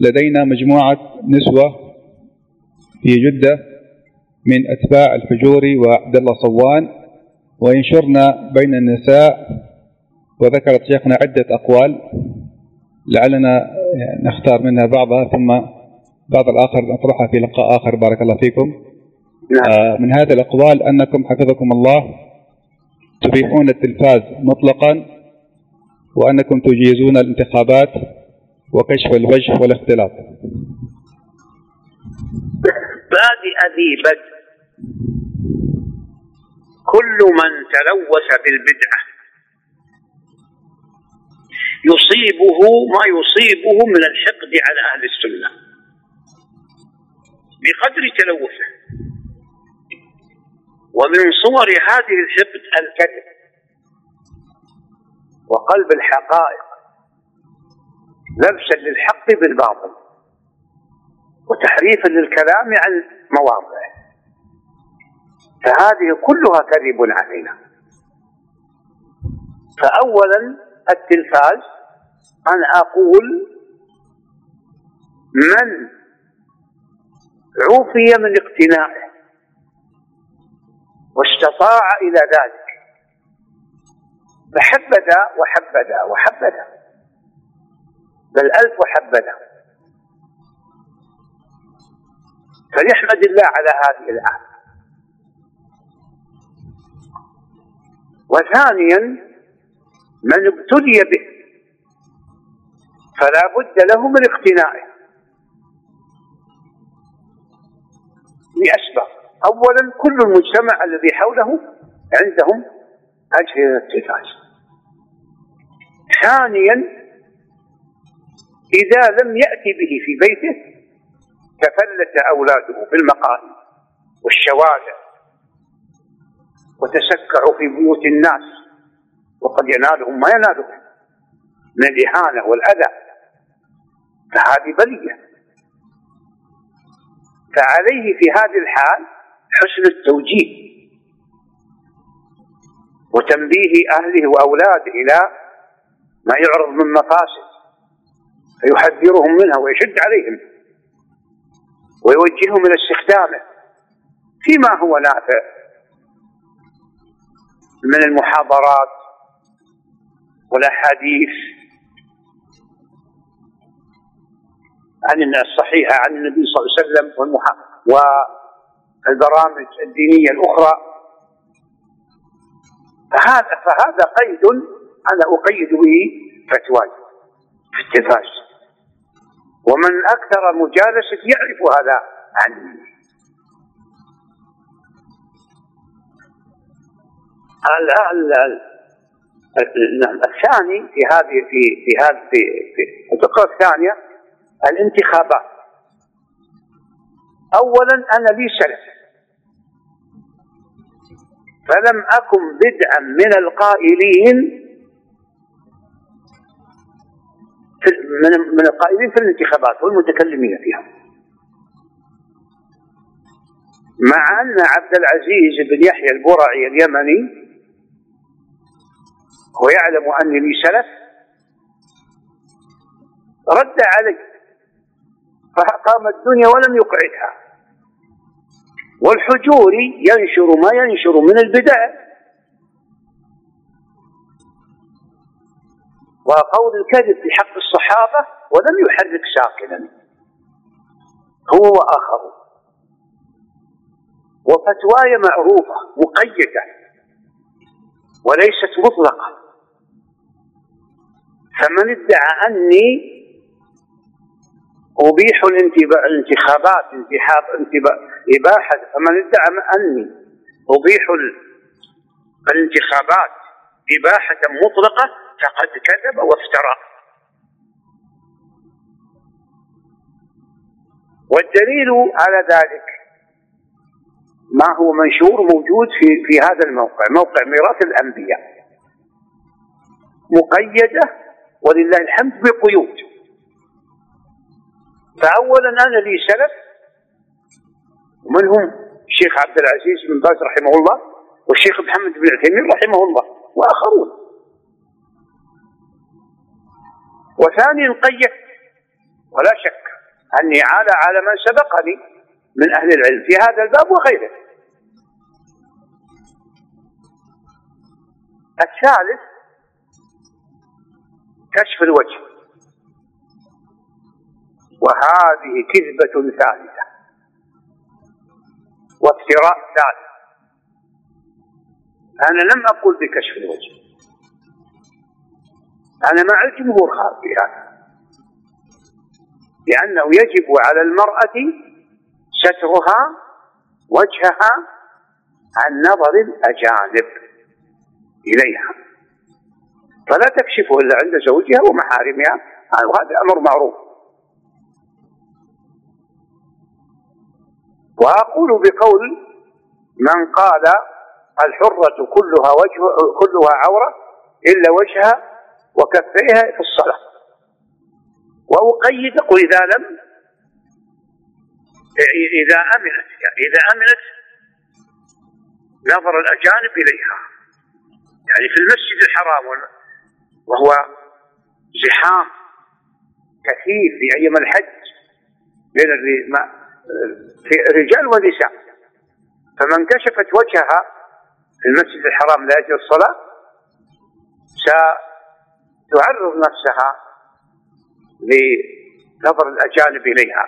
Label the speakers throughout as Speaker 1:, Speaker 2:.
Speaker 1: لدينا مجموعة نسوة في جدة من أتباع الفجوري وعبد الله صوان، وينشرن بين النساء، وذكرت شيخنا عدة أقوال لعلنا نختار منها بعضها ثم بعض الآخر نطرحها في لقاء آخر. بارك الله فيكم. من هذه الأقوال أنكم حفظكم الله تبيحون التلفاز مطلقا، وأنكم تجيزون الانتخابات وكشف الوجه والاختلاط.
Speaker 2: بادئ ذي بدء كل من تلوث بالبدعة يصيبه ما يصيبه من الحقد على أهل السنة بقدر تلوثه. ومن صور هذه الحقد الكذب وقلب الحقائق لبسا للحق بالباطل وتحريفا للكلام عن مواضعه، فهذه كلها كذب علينا. فأولا التلفاز، أنا أقول من عوفي من اقتنائه واستطاع إلى ذلك فحبذا وحبذا وحبذا، بل ألف وحبذا، فليحمد الله على هذه الآية. وثانيا من ابتلي به فلا بد له من اقتنائه لأسباب. أولا كل المجتمع الذي حوله عندهم أجهزة التلفاز. ثانيا إذا لم يأتي به في بيته تفلت أولاده في المقاهي والشوارع وتسكعوا في بيوت الناس، وقد ينالهم ما ينالهم من الإهانة والأذى، فهذه بلية. فعليه في هذه الحال حسن التوجيه وتنبيه أهله وأولاده إلى ما يعرض من مفاسد، فيحذرهم منها ويشد عليهم ويوجههم إلى استخدامه فيما هو نافع من المحاضرات والأحاديث عن الصحيحة عن النبي صلى الله عليه وسلم والبرامج الدينية الأخرى. فهذا قيد أنا أقيد به فتواي في التلفاز، ومن أكثر مجالسة يعرف هذا عني. الثاني في الفقرة الثانية الانتخابات. أولا أنا لي سلف، فلم أكن بدعا من القائلين في الانتخابات والمتكلمين فيها، مع أن عبد العزيز بن يحيى البرعي اليمني ويعلم أني لي سلف رد علي فقام الدنيا ولم يقعدها. والحجوري ينشر ما ينشر من البدع وقول الكذب في حق الصحابة ولم يحرك ساكنا هو وآخر. وفتواي معروفة مقيدة وليست مطلقة، فمن ادعى أني أبيح الانتخابات إباحة، فمن ادعى أني أبيح الانتخابات إباحة مطلقة فقد كذب وافترى. والدليل على ذلك ما هو منشور موجود في هذا الموقع، موقع ميراث الأنبياء، مقيدة ولله الحمد بقيود. فأولا أنا لي سلف ومنهم الشيخ عبد العزيز بن باز رحمه الله والشيخ محمد بن عثيمين رحمه الله وآخرون. وثانيا قيدت ولا شك أني على من سبقني من أهل العلم في هذا الباب وغيره. الثالث كشف الوجه، وهذه كذبة ثالثة وافتراء ثالث. أنا لم أقل بكشف الوجه، أنا مع الجمهور في هذا، لأنه يجب على المرأة سترها وجهها عن نظر الأجانب إليها، فلا تكشفه إلا عند زوجها ومحارمها، وهذا أمر معروف. وأقول بقول من قال الحرة كلها عورة إلا وجهها وكفيها في الصلاة، وأقيد أقول إذا أمنت نظر الأجانب إليها، يعني في المسجد الحرام وهو زحام كثير في أيام الحج بين الرجال والنساء، فمن كشفت وجهها في المسجد الحرام لأجل الصلاة ستعرض نفسها لنظر الأجانب إليها.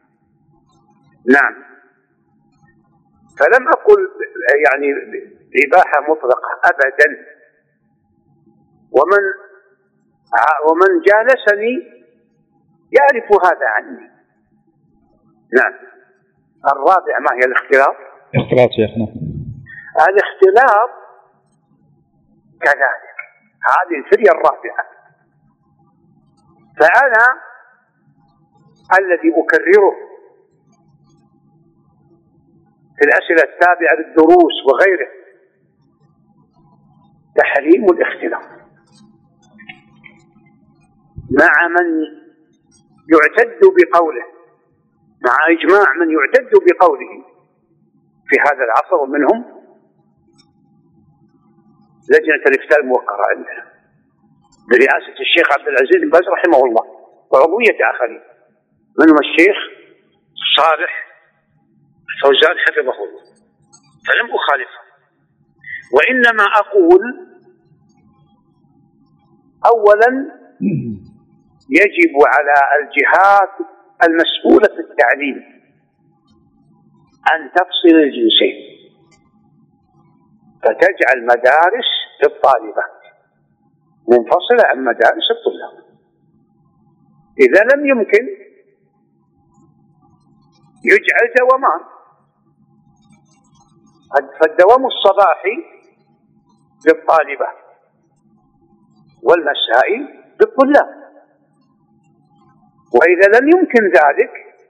Speaker 2: نعم، فلم أقل يعني إباحة مطلقة أبدا. ومن جالسني يعرف هذا عني. نعم. الرابع ما هي الاختلاط؟
Speaker 1: اختلاط شيخنا.
Speaker 2: الاختلاط كذلك، هذه الفرية الرابعة. فأنا الذي أكرره في الأسئلة التابعة للدروس وغيره تحريم الاختلاط مع من يعتد بقوله، مع إجماع من يعتد بقوله في هذا العصر، ومنهم لجنة الإفتاء الموقرة عندنا برئاسة الشيخ عبد العزيز بن باز رحمه الله وعضوية آخرين، منهم الشيخ صالح فوزان حفظه الله، فلم أخالفه، وإنما أقول أولا يجب على الجهات المسؤولة في التعليم أن تفصل الجنسين، فتجعل مدارس للطالبات منفصلة عن مدارس الطلاب. إذا لم يمكن يجعل دوامان، فالدوام الصباحي للطالبات والمسائي للطلاب. وإذا لم يمكن ذلك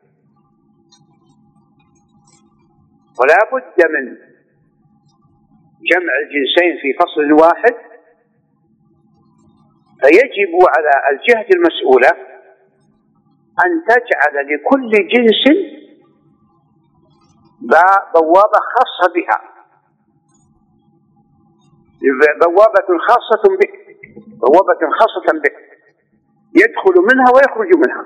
Speaker 2: ولا بد من جمع الجنسين في فصل واحد، فيجب على الجهة المسؤولة أن تجعل لكل جنس بوابة خاصة بها، بوابة خاصة بك يدخل منها ويخرج منها،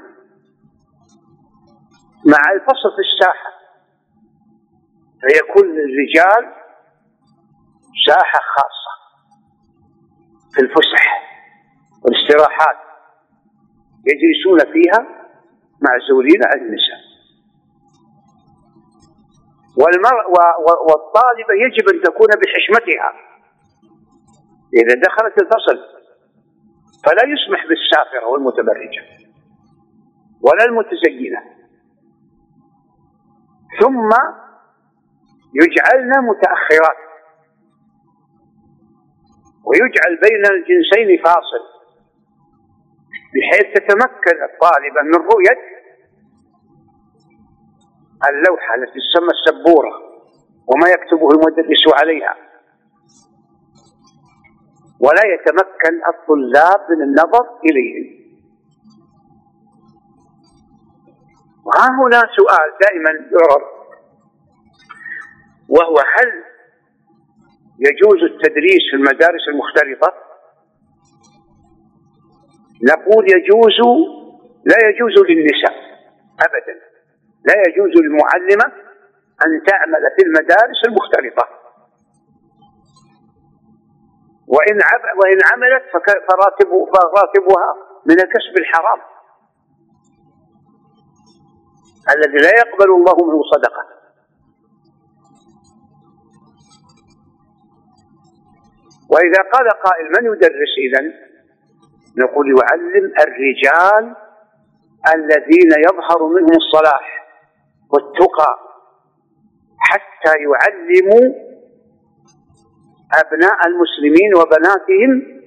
Speaker 2: مع الفصل في الساحة، فيكون للرجال ساحة خاصة في الفسح والاستراحات يجلسون فيها معزولين عن النساء، والطالبة يجب أن تكون بحشمتها إذا دخلت الفصل، فلا يسمح بالسافرة والمتبرجة ولا المتزينة. ثم يجعلن متأخرات، ويجعل بين الجنسين فاصل بحيث تتمكن الطالبة من رؤية اللوحة التي تسمى السبورة وما يكتبه المدرس عليها، ولا يتمكن الطلاب من النظر إليهم. وها هنا سؤال دائما يعرض، وهو هل يجوز التدريس في المدارس المختلطة؟ نقول يجوز، لا يجوز للنساء أبدا. لا يجوز للمعلمة أن تعمل في المدارس المختلطة، وإن عملت فراتبها من الكسب الحرام الذي لا يقبل الله منه صدقة. وإذا قال قائل من يدرس إذن؟ نقول يعلم الرجال الذين يظهر منهم الصلاح والتقى، حتى يعلموا أبناء المسلمين وبناتهم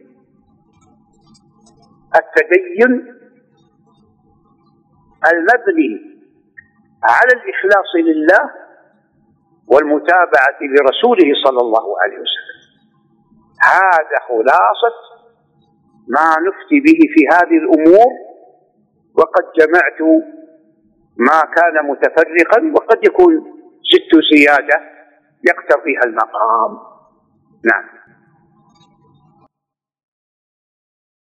Speaker 2: التدين المبني على الإخلاص لله والمتابعة لرسوله صلى الله عليه وسلم. هذا خلاصة ما نفتي به في هذه الأمور، وقد جمعت ما كان متفرقا، وقد يكون 6 زيادة يقتضيها المقام. نعم.